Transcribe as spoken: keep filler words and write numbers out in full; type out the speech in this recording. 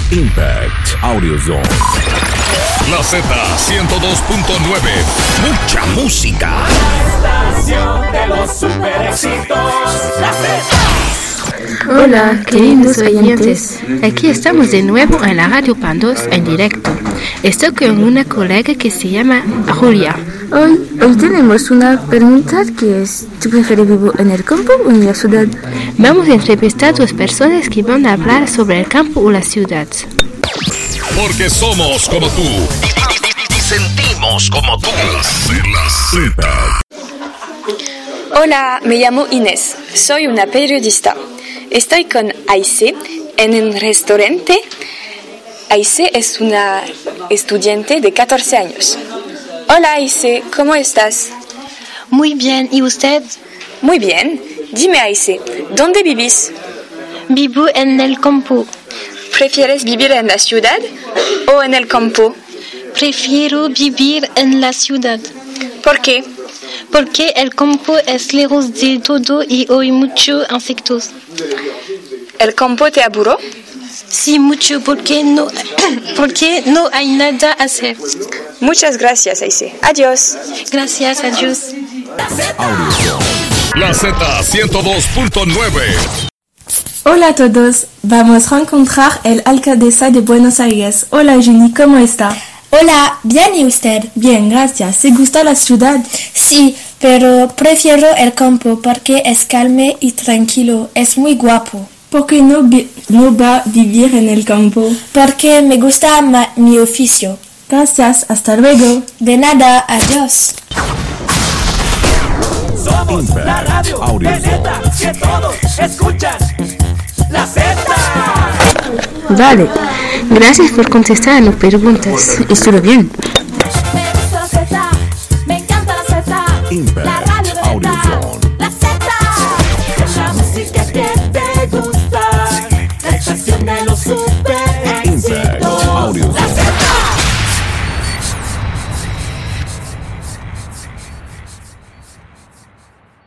Impact Audio Zone. La Z ciento dos punto nueve. Mucha música. La estación de los super éxitos. La Z. Hola, queridos oyentes. Aquí estamos de nuevo en la Radio Pandos en directo. Estoy con una colega que se llama Julia. Hoy, hoy tenemos una pregunta que es: ¿tú prefieres vivir en el campo o en la ciudad? Vamos a entrevistar a dos personas que van a hablar sobre el campo o la ciudad. Porque somos como tú y, y, y sentimos como tú. La Z. Hola, me llamo Inés. Soy una periodista. Estoy con Aise en un restaurante. Aise es una estudiante de catorce años. Hola Aise, ¿cómo estás? Muy bien, ¿y usted? Muy bien. Dime Aise, ¿dónde vivís? Vivo en el campo. ¿Prefieres vivir en la ciudad o en el campo? Prefiero vivir en la ciudad. ¿Por qué? Porque el campo es lejos de todo y hay muchos insectos. ¿El campo te aburre? Sí, mucho, porque no, porque no hay nada a hacer. Muchas gracias, Aise. Adiós. Gracias, adiós. La Z ciento dos punto nueve. Hola a todos, vamos a encontrar el alcaldesa de Buenos Aires. Hola Jenny, ¿cómo está? Hola, bien, ¿y usted? Bien, gracias. ¿Se gusta la ciudad? Sí, pero prefiero el campo porque es calme y tranquilo, es muy guapo. ¿Por qué no, vi- no va a vivir en el campo? Porque me gusta ma- mi oficio. Gracias, hasta luego. De nada, adiós. Somos la radio Audio de neta que todos escuchan. La Z. Vale, gracias por contestar a las preguntas. Estuvo bien. Me gusta la Z, me encanta la Z, Impact la radio de Audio neta, Zone. la Z. La música que te